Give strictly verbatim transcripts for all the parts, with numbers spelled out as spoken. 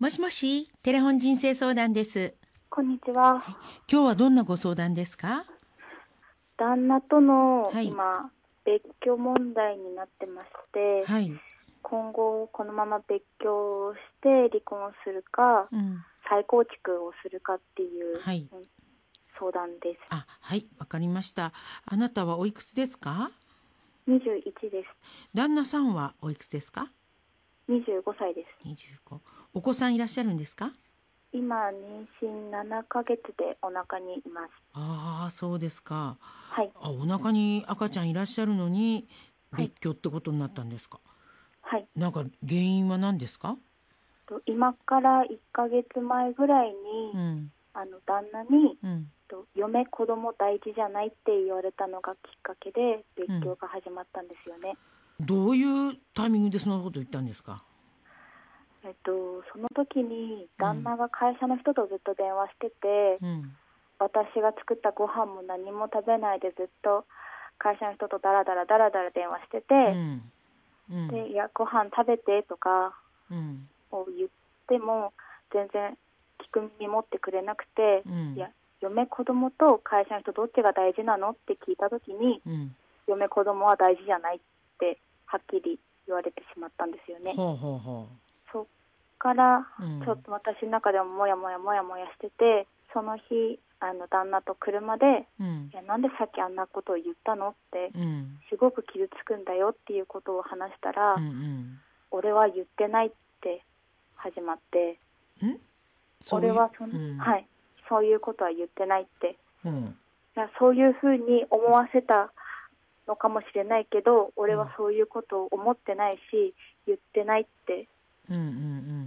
もしもし、テレフォン人生相談です。 こんにちは。 はい、今日はどんなご相談ですか？ 旦那とのはい今、別居問題になってまして、 はい、 今後このまま別居して離婚するか、 うん、 再構築をするかっていう、 はい、 うん、相談です。 あ、はい、わかりました。あなたはおいくつですか？ にじゅういちです。 旦那さんはおいくつですか？ にじゅうごさいです。 にじゅうご。お子さんいらっしゃるんですか？ 今、妊娠ななかげつでお腹にいます。 ああ、そうですか。 はい。 あ、お腹に赤ちゃんいらっしゃるのにはい。 別居ってことになったんですか？ はい。 なんか原因は何ですか？ と今からいっかげつまえぐらいに、 うん、 あの旦那に、 うん、 と嫁子供大事じゃないって言われたのがきっかけで別うん。 居が始まったんですよね。 どういうタイミングでそんなこと言ったんですか？ えっと、その時にうん、 旦那が会社の人とずっと電話してて、 うん、 私が作ったご飯も何も食べないでずっと会社の人とダラダラダラダラ電話してて、 うん、うん、 でいやご飯食べてとかうん、 を言っても全然聞く耳持ってくれなくて、 うん、 いや嫁子供と会社の人どっちが大事なのって聞いた時に、 うん。 嫁子供は大事じゃないってはっきり言われてしまったんですよね。 ほうほうほそっからう。うん、 ちょっと私の中でもモヤモヤモヤモヤしてて、その日あの旦那と車で、 うん、 いやなんでさっきあんなことを言ったのってうん、 すごく傷つくんだよっていうことを話したら、 うん、 俺は言ってないって始まって、 うん。んそういう、 俺はそん、 うん、 はい、そういうことは言ってないって、 うん、 いやそういうふうに思わせたのかもしれないけど、俺はうん、 そういうことを思ってないし言ってないって。 うん、うん。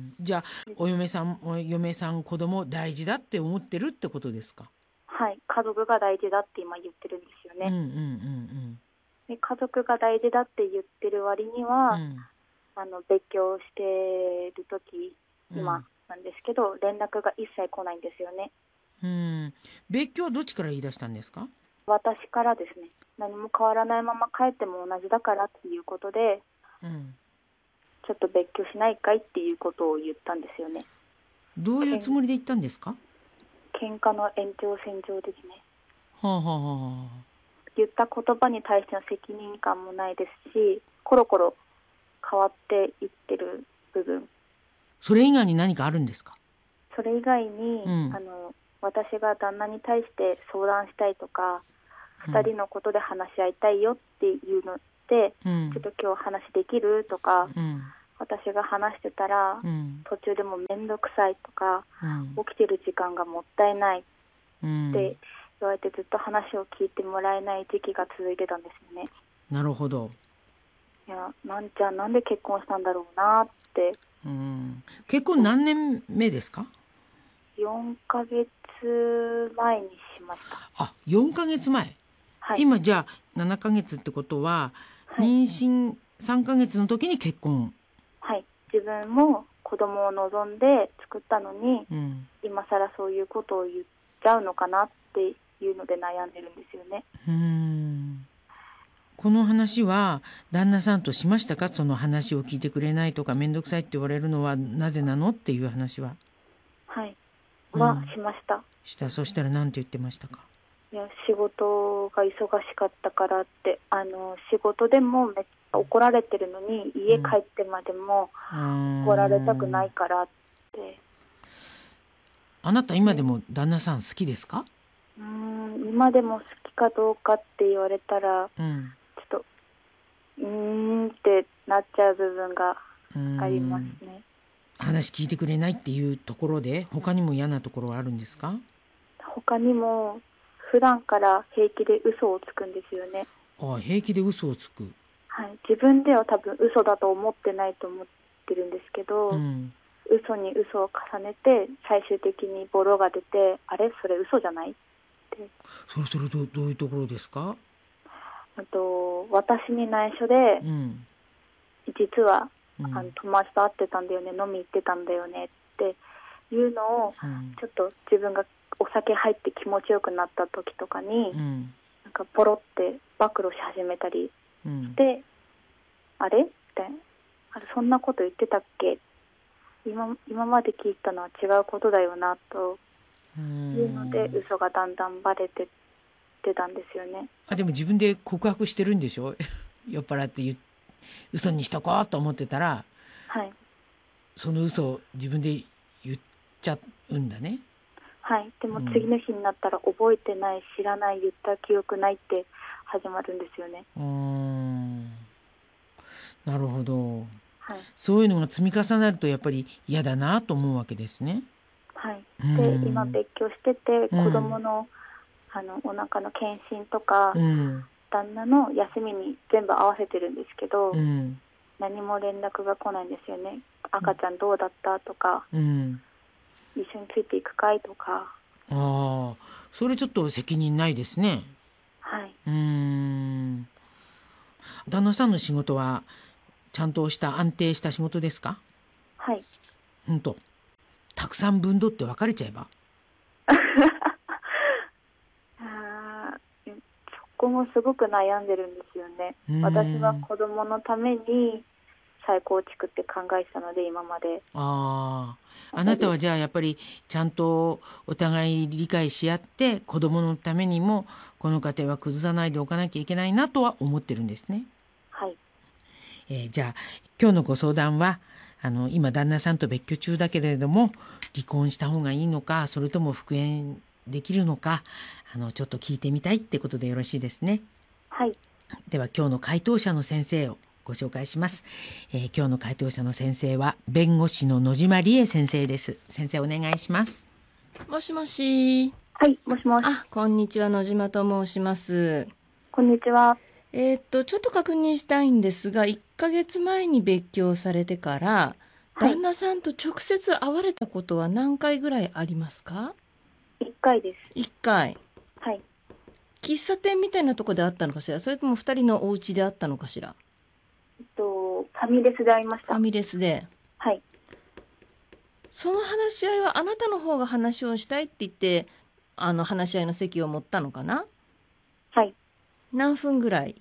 じゃあ、お嫁さん、お嫁さん、子供大事だって思ってるってことですか？ はい、家族が大事だって今言ってるんですようん、うね。 ん、 で家族が大事だって言ってる割にうん、うは、 ん、 あの別居してる時今うん、 なんですけど連絡が一切来ないんですよね。 うん。別居はどっちから言い出したんですか？ 私からですね。何も変わらないまま帰っても同じだからっていうことで、 うん。 ちょっと別居しないかいっていうことを言ったんですよね。 どういうけんつもりで言ったんですか？ 喧嘩の延長線上ですね。 はあ、はあ、はあ。 言った言葉に対しての責任感もないですし、コロコロ変わっていってる部分、 それ以外に何かあるんですか？ それ以外に、 うん、 あの私が旦那に対して相談したいとか、 うん、 ふたりのことで話し合いたいよっていうので、 うん、 ちょっと今日話できるとか、 うん、 私が話してたら、 うん、 途中でもめんどくさいとか、 うん、 起きてる時間がもったいないっうん。 て言われてずっと話を聞いてもらえない時期が続いてたんですよね。 なるほど。 いや、なんちゃんなんで結婚したんだろうなって。 うん。結婚何年目ですか？ よんかげつまえにしました。 あ、よんかげつまえ。 はい。 今じゃあななかげつってことは、 はい。 妊娠さんかげつの時に結婚。 はい。自分も子供を望んで作ったのに、 うん。 今更そういうことを言っちゃうのかなっていうので悩んでるんですよね。 うーん。この話は旦那さんとしましたか？その話を聞いてくれないとかめんどくさいって言われるのはなぜなのっていう話は。 はい。はうん。 しました。 した。そしたら何て言ってましたか？ いや仕事が忙しかったからって、あの仕事でもめっちゃ怒られてるのに家帰ってまでもうー怒られたくなん。 いからって。 あなた今でも旦那さん好きですか？ うーん今でも好きかどうかって言われたらうん。 ちょっとうーんってなっちゃう部分がうーありますん。 ね。 話聞いてくれないっていうところで他にも嫌なところはあるんですか？ 他にも普段から平気で嘘をつくんですよね。 ああ、平気で嘘をつく。 はい、自分では多分嘘だと思ってないと思ってるんですけど、 うん。 嘘に嘘を重ねて最終的にボロが出て、あれそれ嘘じゃないって。 それそれどどういうところですか？ あと私に内緒で、 うん。 実はあのうん。 友達と会ってたんだよね、飲み行ってたんだよねっていうのをうん。 ちょっと自分がお酒入って気持ちよくなった時とかにうん。 なんかボロって暴露し始めたりうん。 して、あれってあれそんなこと言ってたっけっ今今まで聞いたのは違うことだよなとういうので、 ん嘘がだんだんバレてってたんですよね。 あでも自分で告白してるんでしょ酔っ払って言う嘘にしとこうと思ってたらはい。 その嘘を自分で言っちゃうんだね。 はい。でもうん次の日になったら覚えてない、知らない、言った記憶ないって始まるんですよね。 うーんなるほど。 はい。 そういうのが積み重なるとやっぱり嫌だなと思うわけですね。 はい。 うで、 ん今別居してて、 うん子供の、あの、お腹の検診とか、 うん旦那の休みに全部合わせてるんですけど、 うん何も連絡が来ないんですよね。赤ちゃんどうだったとか、 うん一緒についていくかいとか。 ああそれちょっと責任ないですね。 はい。 うーん旦那さんの仕事はちゃんとした安定した仕事ですか？ はい。 ほんとたくさん分取って別れちゃえば。 あーそこもすごく悩んでるんですよね。 うーん私は子供のために再構築って考えてたので、今まで。 あああなたはじゃあやっぱりちゃんとお互い理解し合って子供のためにもこの家庭は崩さないでおかなきゃいけないなとは思ってるんですね。 はい。 えーじゃあ今日のご相談はあの今旦那さんと別居中だけれども離婚した方がいいのかそれとも復縁できるのかあのちょっと聞いてみたいってことでよろしいですね。 はい。 では今日の回答者の先生をご紹介します、えー今日の回答者の先生は弁護士の野島理恵先生です。先生お願いします。 もしもし。 はい。もしもし。 あ、こんにちは、野島と申します。 こんにちは。 えーっと、ちょっと確認したいんですが、いっかげつまえに別居されてから、 はい旦那さんと直接会われたことは何回ぐらいありますか？ いっかいです。 いっかい。 はい。 喫茶店みたいなとこで会ったのかしら、それともふたりのお家で会ったのかしら。 えっと、ファミレスで会いました。 ファミレスで。 はい。 その話し合いはあなたの方が話をしたいって言って、あの話し合いの席を持ったのかな？ はい。 何分ぐらい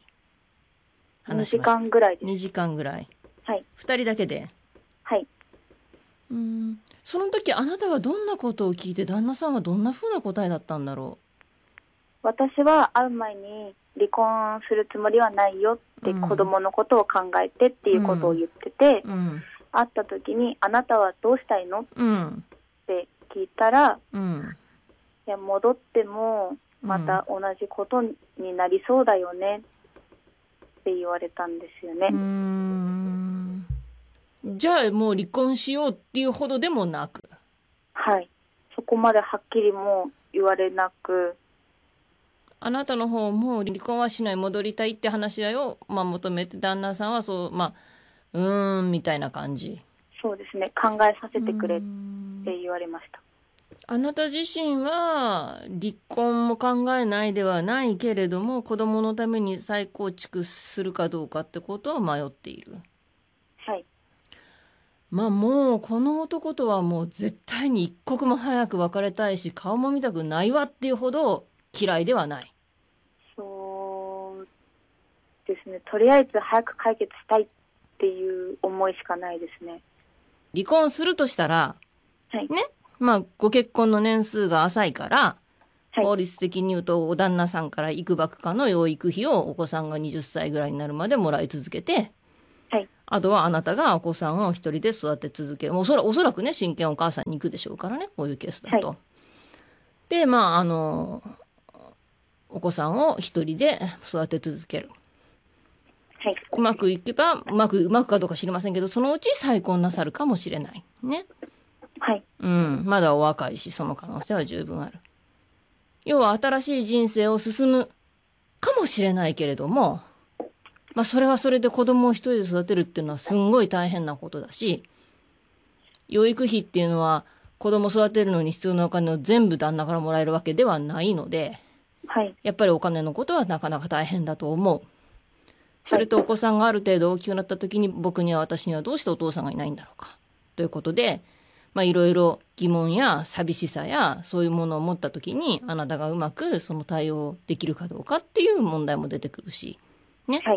2時話しました？ 間ぐらいです。 にじかんぐらい。 はい。 ふたりだけで。 はい。 うーん。その時あなたはどんなことを聞いて旦那さんはどんな風な答えだったんだろ私は会う前に離婚するつもりはないよって、 うん子供のことを考えてっていうことを言ってて、 う。うん。 会った時にあなたはどうしたいのっうん。 て聞いたら、 うん。 いや戻ってもまた同じことになりそうだよねって言われたんですよね。 うーん。じゃあもう離婚しようっていうほどでもなく。 はい。そこまではっきりも言われなく、 あなたの方も離婚はしない、戻りたいって話し合いを、まあ、求めて、旦那さんはそう、まあ、うーんみたいな感じ。 そうですね、考えさせてくれって言われました。 あなた自身は離婚も考えないではないけれども、子供のために再構築するかどうかってことを迷っている。 はい。 まあもうこの男とはもう絶対に一刻も早く別れたいし、顔も見たくないわっていうほど嫌いではない。 そうですね、とりあえず早く解決したいっていう思いしかないですね。 離婚するとしたら、 はい。 ね、まあご結婚の年数が浅いから、 はい法律的に言うとお旦那さんから幾ばくかの養育費をお子さんがはたちぐらいになるまでもらい続けて、 はい。 あとはあなたがお子さんを一人で育て続ける。おそらおそらくね、親権お母さんに行くでしょうからね、こういうケースだと。 はで、まあ、あの、お子さんを一人で育て続ける。 はい。 うまくいけば、うまく、うまくかどうか知りませんけど、そのうち再婚なさるかもしれない。ね。 はい。 うん。まだお若いし、その可能性は十分ある。要は新しい人生を進むかもしれないけれども、まあそれはそれで子供を一人で育てるっていうのはすんごい大変なことだし、養育費っていうのは子供育てるのに必要なお金を全部旦那からもらえるわけではないので、 はい。 やっぱりお金のことはなかなか大変だと思う。それとお子さんがある程度大きくなった時に僕には私にはどうしてお父さんがいないんだろうか。ということで、まあいろいろ疑問や寂しさやそういうものを持った時にあなたがうまくその対応できるかどうかっていう問題も出てくるし。ね。 はい。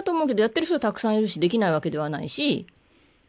だから大変だと思うけどやってる人はたくさんいるしできないわけではないし、 はい。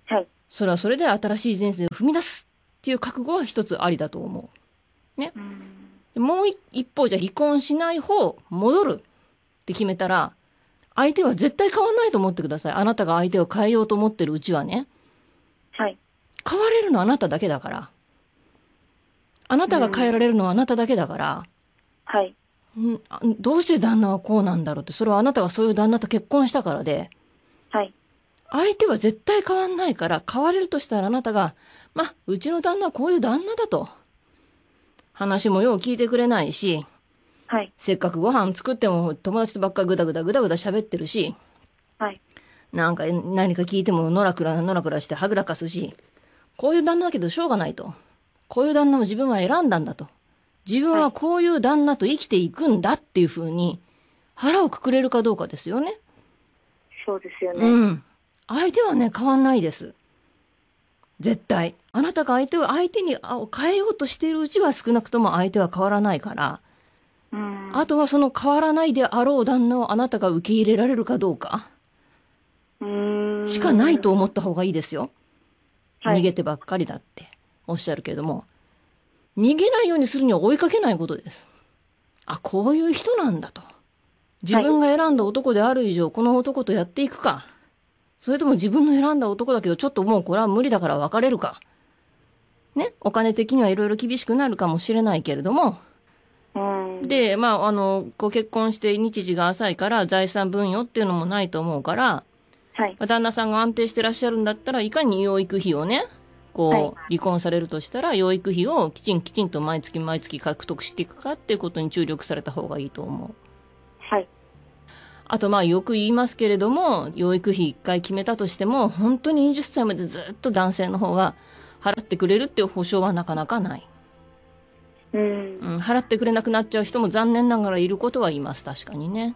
それはそれで新しい人生を踏み出すっていう覚悟は一つありだと思う。ね。でもう一方、じゃあ離婚しない方、戻るって決めたら、相手は絶対変わんないと思ってください。あなたが相手を変えようと思ってるうちはね。 はい。 変われるのはあなただけだから。あなたが変えられるのはあなただけだから。 はい。 んどうして旦那はこうなんだろうって、それはあなたがそういう旦那と結婚したからで。 はい。 相手は絶対変わんないから、変われるとしたらあなたが、ま、うちの旦那はこういう旦那だと。話もよう聞いてくれないし、 はい。 せっかくご飯作っても友達とばっかりぐだぐだぐだぐだ喋ってるし、 はい。 なんか何か聞いてものらくらのらくらしてはぐらかすし、こういう旦那だけどしょうがないと。こういう旦那を自分は選んだんだと。自分はこういう旦那と生きていくんだっていうふうに腹をくくれるかどうかですよね。 そうですよね。 うん。相手はね、変わんないです。絶対。あなたが相手を、相手に変えようとしているうちは少なくとも相手は変わらないから、 うん。 あとはその変わらないであろう旦那をあなたが受け入れられるかどうか、 うーん。 しかないと思った方がいいですよ。 はい逃げてばっかりだっておっしゃるけれども、逃げないようにするには追いかけないことです。あ、こういう人なんだと。自分が選んだ男である以上、この男とやっていくか。それとも自分の選んだ男だけど、ちょっともうこれは無理だから別れるか。ね。お金的にはいろいろ厳しくなるかもしれないけれども。 うん。 で、まあ、あの、ご結婚して日時が浅いから財産分与っていうのもないと思うから、 はい。 まあ旦那さんが安定してらっしゃるんだったらいかに養育費をね、こう、 はい離婚されるとしたら養育費をきちんきちんと毎月毎月獲得していくかっていうことに注力された方がいいと思う。 はい。 あとまあよく言いますけれども、養育費一回決めたとしても本当ににじゅっさいまでずっと男性の方が払ってくれるっていう保証はなかなかない、 うん。 うん、払ってくれなくなっちゃう人も残念ながらいることはいます。確かにね。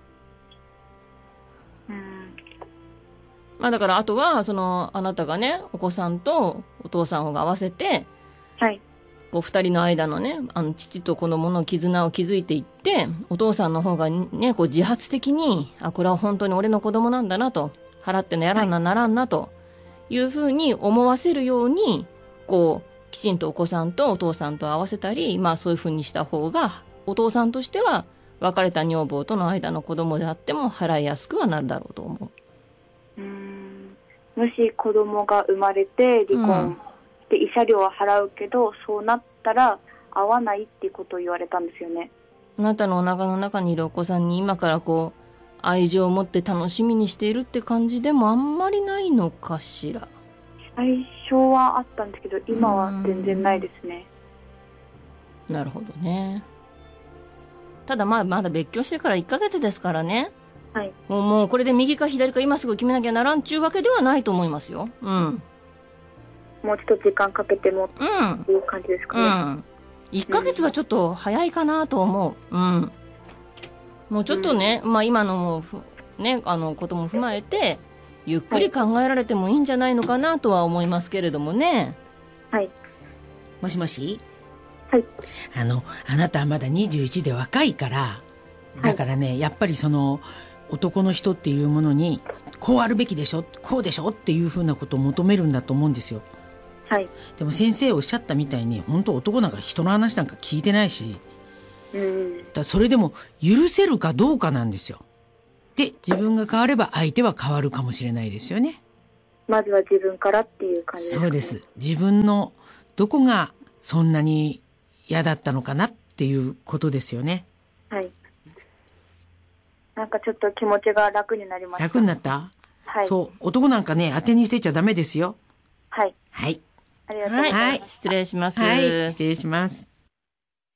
うんまあだからあとはそのあなたがね、お子さんとお父さんを合わせてはい。 こう二人の間のね、あの父と子供の絆を築いていって、お父さんの方がね、こう自発的に、あ、これは本当に俺の子供なんだなと、払ってのやらんなならんなというふうに思わせるように、こう、きちんとお子さんとお父さんと合わせたり、まあそういうふうにした方が、お父さんとしては、別れた女房との間の子供であっても払いやすくはなるだろうと思う。 うーん。もし子供が生まれて離婚して慰謝料は払うけど、そうなったら会わないっていうことを言われたんですよね。 あなたのお腹の中にいるお子さんに今からこう、愛情を持って楽しみにしているって感じでもあんまりないのかしら。 最初はあったんですけど、今は全然ないですね。 なるほどね。ただまあまだ別居してからいっかげつですからね。 はい。 もうもうこれで右か左か今すぐ決めなきゃならんちゅうわけではないと思いますよ。うん。 もうちょっと時間かけてもってうん。 いう感じですかうね。 ん。いっかげつはちょっと早いかなと思う。うん。もうちょっとね、まあ今のもふね、あのことも踏まえて、ゆっくり考えられてもいいんじゃないのかなとは思いますけれどもね。 はい。 もしもし、 はい。 あのあなたはまだにじゅういちで若いから、だからね、やっぱりその男の人っていうものにこうあるべきでしょ、こうでしょっていうふうなことを求めるんだと思うんですよ。 はい。 でも先生おっしゃったみたいに、本当男なんか人の話なんか聞いてないし、 うん。 だからそれでも許せるかどうかなんですよ。で、自分が変われば相手は変わるかもしれないですよね。 まずは自分からっていう感じですかね。 そうです。自分のどこがそんなに嫌だったのかなっていうことですよね。 はい。なんかちょっと気持ちが楽になりました。 楽になった？ はい。 そう。男なんかね、当てにしてちゃダメですよ。 はい。 はい。 ありがとうございます。 はい。失礼します。 はい。失礼します。